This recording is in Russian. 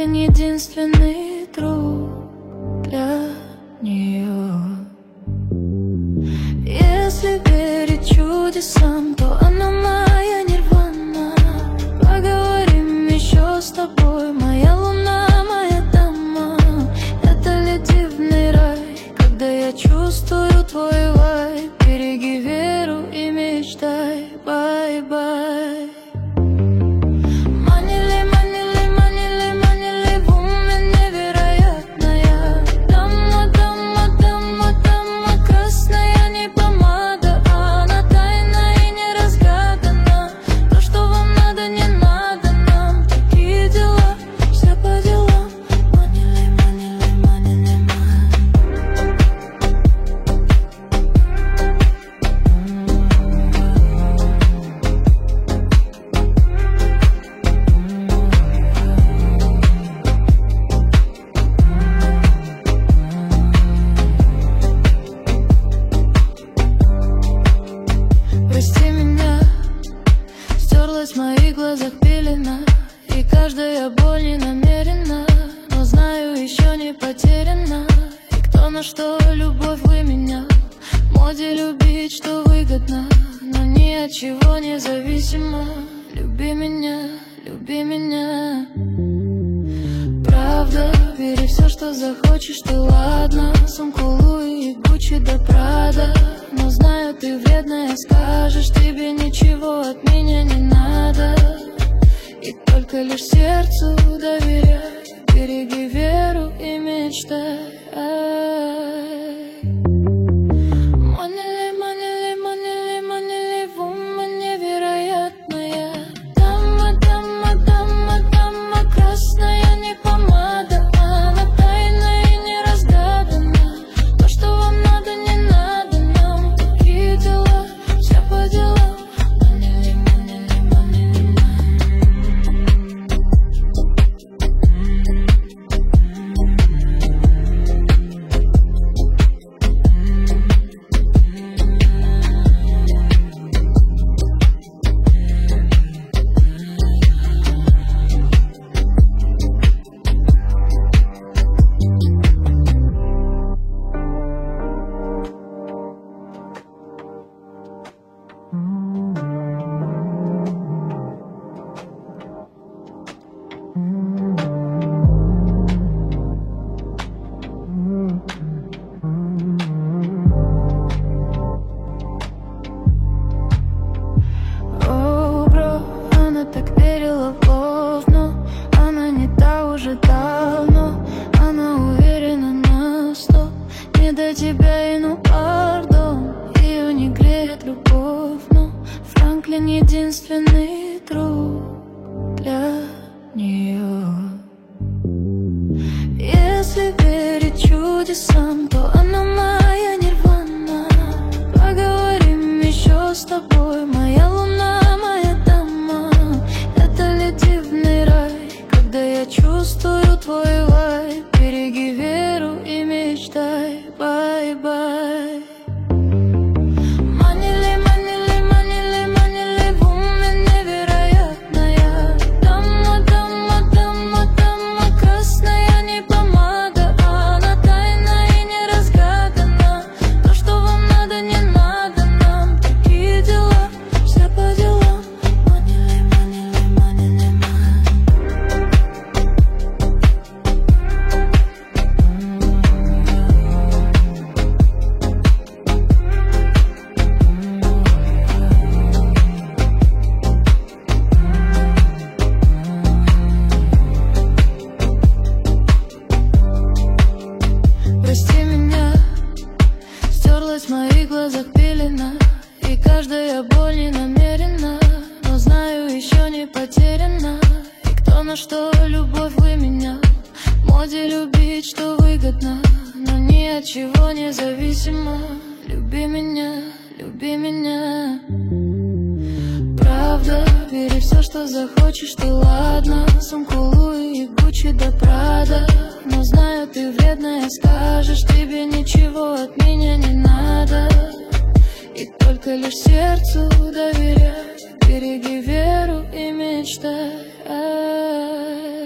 Франклин единственный друг для нее. Если верить чудесам, то она моя нирвана. Поговорим еще с тобой, моя луна, моя дама. Это ли дивный рай, когда я чувствую твой вайб? Береги веру и мечтай, бай-бай. Прости меня, стерлась в моих глазах пелена, и каждая боль не намерена, но знаю, еще не потеряна. И кто на что любовь выменял, в моде любить, что выгодно, но ни от чего не зависимо. Люби меня, люби меня. Правда, бери все, что захочешь, ты ладно. Сумку Луи и Гуччи до Прада, но знаю, ты вредная, скажешь, тебе ничего от меня не надо. И только лишь сердцу доверяй, береги веру и мечтай. До тебя и ну пардон, ее не греет любовь, но Франклин единственный друг для нее. Если верить чудесам, то она моя нирвана. Поговорим еще с тобой, моя луна, моя дама. Это ли дивный рай, когда я чувствую твой вайб? Береги веру и мечтай, бай-бай. Прости меня, стерлась в моих глазах пелена, и каждая боль не намерена, но знаю, еще не потеряна. И кто на что любовь выменял, в моде любить, что выгодно, но ни от чего не зависимо. Люби меня, люби меня. Правда, бери все, что захочешь, ты ладно. Сумку Луи и Гуччи до Прада, но знаю, ты вредная, скажешь, тебе ничего от меня не надо. И только лишь сердцу доверяй, береги веру и мечтай.